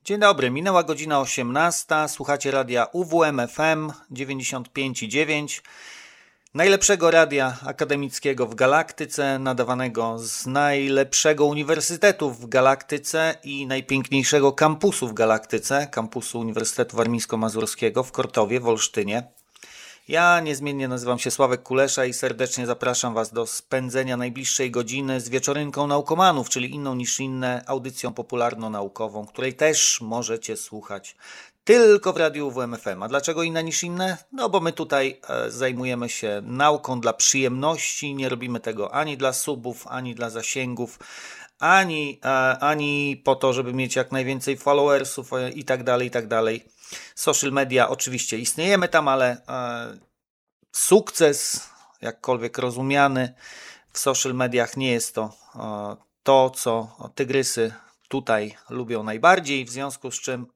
Dzień dobry, minęła godzina 18, słuchacie radia UWMFM 95,9, najlepszego radia akademickiego w galaktyce, nadawanego z najlepszego uniwersytetu w galaktyce i najpiękniejszego kampusu w galaktyce, kampusu Uniwersytetu Warmińsko-Mazurskiego w Kortowie w Olsztynie. Ja niezmiennie nazywam się Sławek Kulesza i serdecznie zapraszam Was do spędzenia najbliższej godziny z Wieczorynką Naukomanów, czyli inną niż inne audycją popularno-naukową, której też możecie słuchać tylko w radiu WMFM. A dlaczego inne niż inne? No bo my tutaj zajmujemy się nauką dla przyjemności, nie robimy tego ani dla subów, ani dla zasięgów, ani po to, żeby mieć jak najwięcej followersów i tak dalej, i tak dalej. Social media oczywiście istniejemy tam, ale sukces, jakkolwiek rozumiany w social mediach, nie jest to, co tygrysy tutaj lubią najbardziej, w związku z czym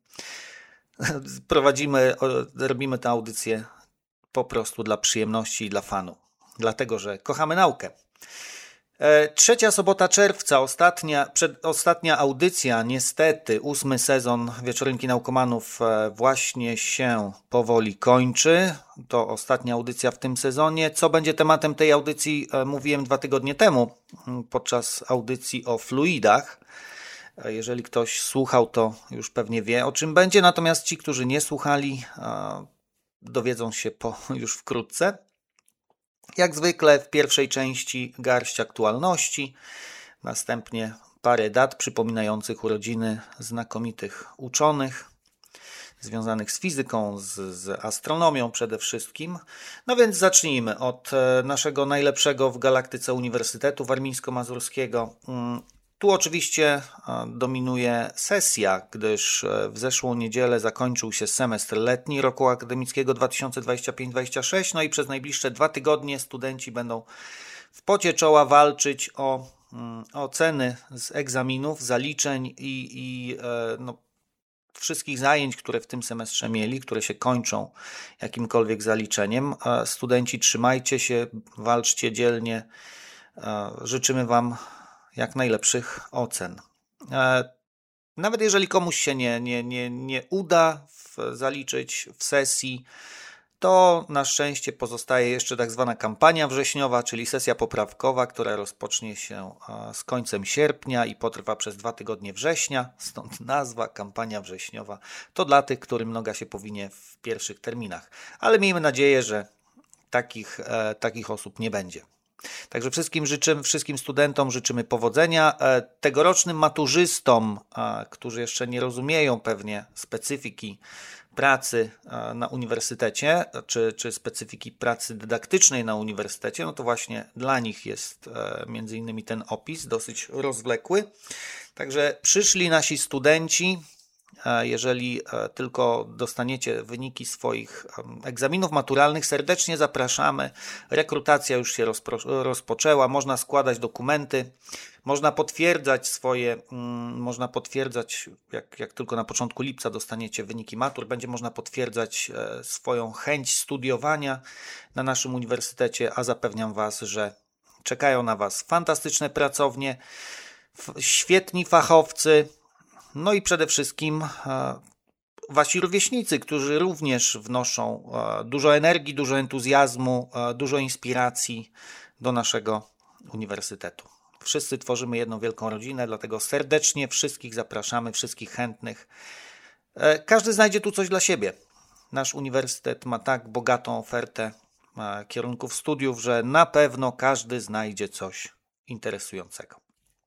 robimy tę audycję po prostu dla przyjemności i dla fanu, dlatego że kochamy naukę. Trzecia sobota czerwca, ostatnia audycja, niestety 8. sezon Wieczorynki Naukomanów właśnie się powoli kończy. To ostatnia audycja w tym sezonie. Co będzie tematem tej audycji, mówiłem 2 tygodnie temu podczas audycji o fluidach. Jeżeli ktoś słuchał, to już pewnie wie, o czym będzie, natomiast ci, którzy nie słuchali, dowiedzą się już wkrótce. Jak zwykle w pierwszej części garść aktualności, następnie parę dat przypominających urodziny znakomitych uczonych związanych z fizyką, z astronomią przede wszystkim. No więc zacznijmy od naszego najlepszego w galaktyce Uniwersytetu Warmińsko-Mazurskiego. Tu oczywiście dominuje sesja, gdyż w zeszłą niedzielę zakończył się semestr letni roku akademickiego 2025-26, no i przez najbliższe 2 tygodnie studenci będą w pocie czoła walczyć o oceny z egzaminów, zaliczeń i wszystkich zajęć, które w tym semestrze mieli, które się kończą jakimkolwiek zaliczeniem. Studenci, trzymajcie się, walczcie dzielnie, życzymy Wam jak najlepszych ocen. Nawet jeżeli komuś się nie uda zaliczyć w sesji, to na szczęście pozostaje jeszcze tak zwana kampania wrześniowa, czyli sesja poprawkowa, która rozpocznie się z końcem sierpnia i potrwa przez 2 tygodnie września, stąd nazwa kampania wrześniowa. To dla tych, którym noga się powinie w pierwszych terminach. Ale miejmy nadzieję, że takich osób nie będzie. Także wszystkim studentom życzymy powodzenia. Tegorocznym maturzystom, którzy jeszcze nie rozumieją pewnie specyfiki pracy na uniwersytecie, czy specyfiki pracy dydaktycznej na uniwersytecie, no to właśnie dla nich jest między innymi ten opis dosyć rozwlekły. Także przyszli nasi studenci, jeżeli tylko dostaniecie wyniki swoich egzaminów maturalnych, serdecznie zapraszamy. Rekrutacja już się rozpoczęła, można składać dokumenty, można potwierdzać, jak tylko na początku lipca dostaniecie wyniki matur, będzie można potwierdzać swoją chęć studiowania na naszym uniwersytecie, a zapewniam Was, że czekają na Was fantastyczne pracownie, świetni fachowcy, no i przede wszystkim Wasi rówieśnicy, którzy również wnoszą dużo energii, dużo entuzjazmu, dużo inspiracji do naszego uniwersytetu. Wszyscy tworzymy jedną wielką rodzinę, dlatego serdecznie wszystkich zapraszamy, wszystkich chętnych. Każdy znajdzie tu coś dla siebie. Nasz uniwersytet ma tak bogatą ofertę kierunków studiów, że na pewno każdy znajdzie coś interesującego.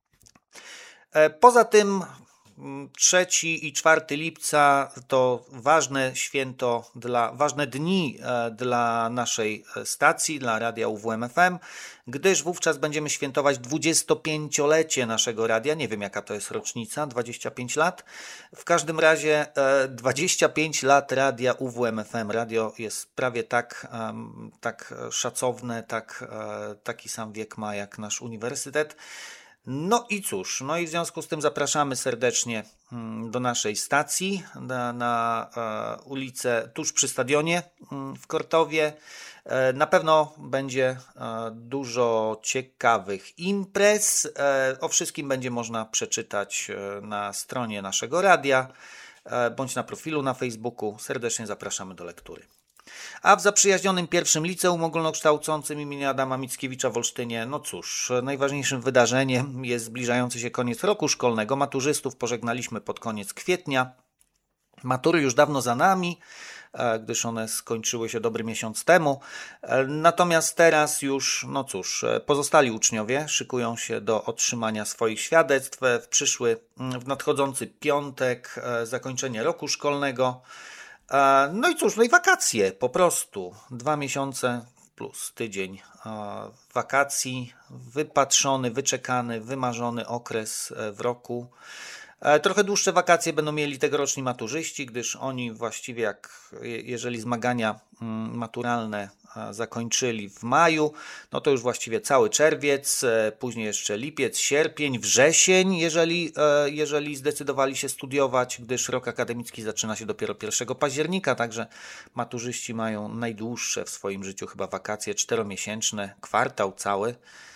Poza tym 3 i 4 lipca to ważne dni dla naszej stacji, dla radia UWMFM, gdyż wówczas będziemy świętować 25-lecie naszego radia. Nie wiem, jaka to jest rocznica, 25 lat. W każdym razie 25 lat radia UWMFM. Radio jest prawie tak szacowne, taki sam wiek ma jak nasz uniwersytet. No i cóż, no i w związku z tym zapraszamy serdecznie do naszej stacji na ulicę tuż przy stadionie w Kortowie. Na pewno będzie dużo ciekawych imprez. O wszystkim będzie można przeczytać na stronie naszego radia. bądź na profilu na Facebooku. Serdecznie zapraszamy do lektury. A w zaprzyjaźnionym pierwszym liceum ogólnokształcącym imienia Adama Mickiewicza w Olsztynie, no cóż, najważniejszym wydarzeniem jest zbliżający się koniec roku szkolnego. Maturzystów pożegnaliśmy pod koniec kwietnia. Matury już dawno za nami, gdyż one skończyły się dobry miesiąc temu. Natomiast teraz już, no cóż, pozostali uczniowie szykują się do otrzymania swoich świadectw w nadchodzący piątek, zakończenie roku szkolnego. No i cóż, no i wakacje po prostu. 2 miesiące plus tydzień wakacji, wypatrzony, wyczekany, wymarzony okres w roku. Trochę dłuższe wakacje będą mieli tegoroczni maturzyści, gdyż oni właściwie jeżeli zmagania maturalne zakończyli w maju, no to już właściwie cały czerwiec, później jeszcze lipiec, sierpień, wrzesień, jeżeli zdecydowali się studiować, gdyż rok akademicki zaczyna się dopiero 1 października, także maturzyści mają najdłuższe w swoim życiu chyba wakacje 4-miesięczne, kwartał cały.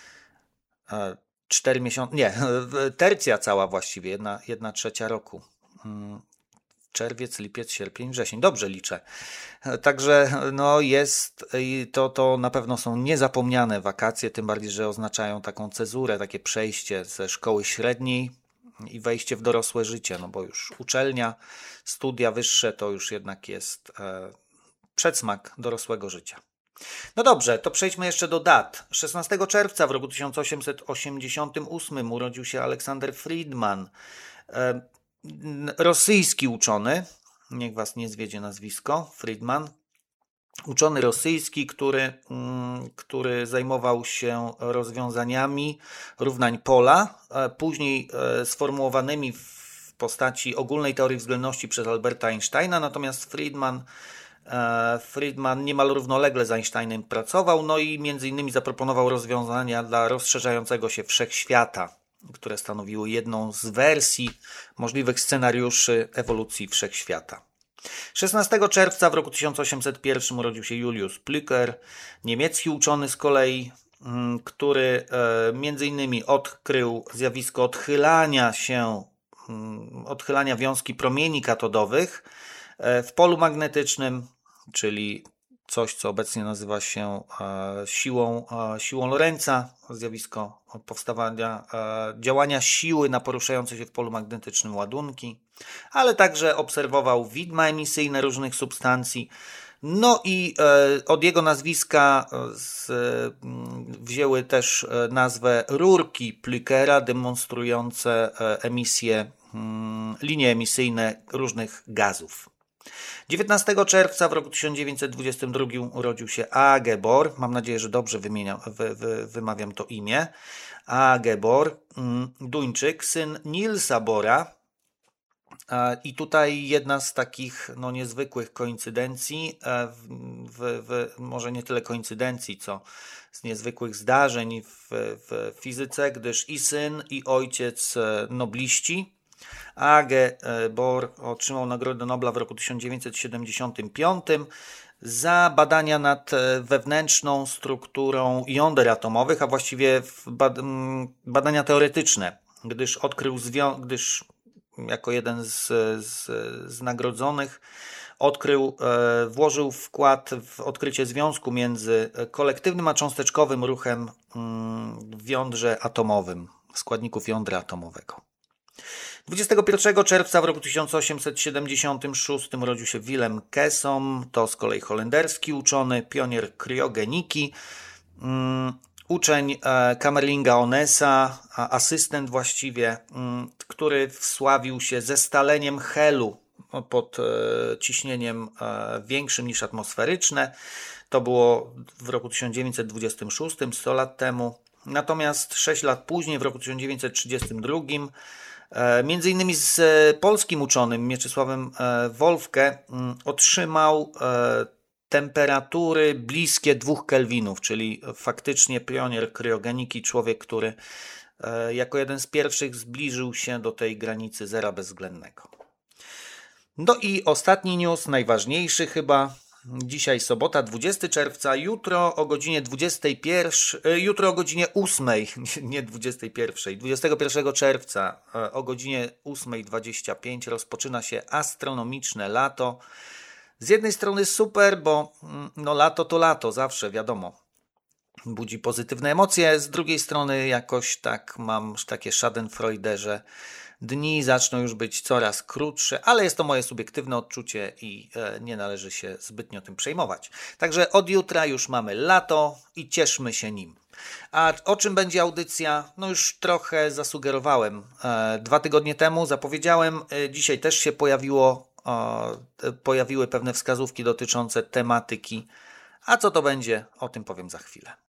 4 miesiące, nie, tercja cała właściwie, 1/3 roku. Czerwiec, lipiec, sierpień, wrzesień. Dobrze liczę. Także no to na pewno są niezapomniane wakacje, tym bardziej, że oznaczają taką cezurę, takie przejście ze szkoły średniej i wejście w dorosłe życie, no bo już uczelnia, studia wyższe to już jednak jest przedsmak dorosłego życia. No dobrze, to przejdźmy jeszcze do dat. 16 czerwca w roku 1888 urodził się Aleksander Friedman, rosyjski uczony, niech was nie zwiedzie nazwisko, Friedman, uczony rosyjski, który zajmował się rozwiązaniami równań pola, później sformułowanymi w postaci ogólnej teorii względności przez Alberta Einsteina, natomiast Friedman niemal równolegle z Einsteinem pracował, no i między innymi zaproponował rozwiązania dla rozszerzającego się wszechświata, które stanowiły jedną z wersji możliwych scenariuszy ewolucji wszechświata. 16 czerwca w roku 1801 urodził się Julius Plücker, niemiecki uczony z kolei, który między innymi odkrył zjawisko odchylania wiązki promieni katodowych w polu magnetycznym, czyli coś, co obecnie nazywa się siłą Lorentza, zjawisko działania siły na poruszające się w polu magnetycznym ładunki, ale także obserwował widma emisyjne różnych substancji. No i od jego nazwiska wzięły też nazwę rurki Plückera demonstrujące linie emisyjne różnych gazów. 19 czerwca w roku 1922 urodził się A.G. Bohr. Mam nadzieję, że dobrze wymawiam to imię. A.G. Bohr, Duńczyk, syn Nielsa Bohra. I tutaj jedna z takich niezwykłych koincydencji, może nie tyle koincydencji, co z niezwykłych zdarzeń w fizyce, gdyż i syn, i ojciec nobliści. A.G. Bohr otrzymał Nagrodę Nobla w roku 1975 za badania nad wewnętrzną strukturą jąder atomowych, a właściwie badania teoretyczne, gdyż jako jeden z nagrodzonych włożył wkład w odkrycie związku między kolektywnym a cząsteczkowym ruchem w jądrze atomowym, składników jądra atomowego. 21 czerwca w roku 1876 urodził się Willem Kessom, to z kolei holenderski uczony, pionier kriogeniki, uczeń Kamerlinga Onesa, asystent właściwie, który wsławił się zestaleniem helu pod ciśnieniem większym niż atmosferyczne. To było w roku 1926, 100 lat temu. Natomiast 6 lat później, w roku 1932, między innymi z polskim uczonym Mieczysławem Wolfke otrzymał temperatury bliskie 2 kelwinów, czyli faktycznie pionier kryogeniki, człowiek, który jako jeden z pierwszych zbliżył się do tej granicy zera bezwzględnego. No i ostatni news, najważniejszy chyba, Dzisiaj sobota, 20 czerwca, jutro o godzinie 21, jutro o godzinie 8, nie 21, 21 czerwca o godzinie 8:25 rozpoczyna się astronomiczne lato. Z jednej strony super, bo no lato to lato, zawsze wiadomo. Budzi pozytywne emocje, z drugiej strony jakoś tak mam takie schadenfreude, że dni zaczną już być coraz krótsze, ale jest to moje subiektywne odczucie i nie należy się zbytnio tym przejmować. Także od jutra już mamy lato i cieszmy się nim. A o czym będzie audycja? No już trochę zasugerowałem. 2 tygodnie temu zapowiedziałem, dzisiaj też się pojawiły pewne wskazówki dotyczące tematyki. A co to będzie? O tym powiem za chwilę.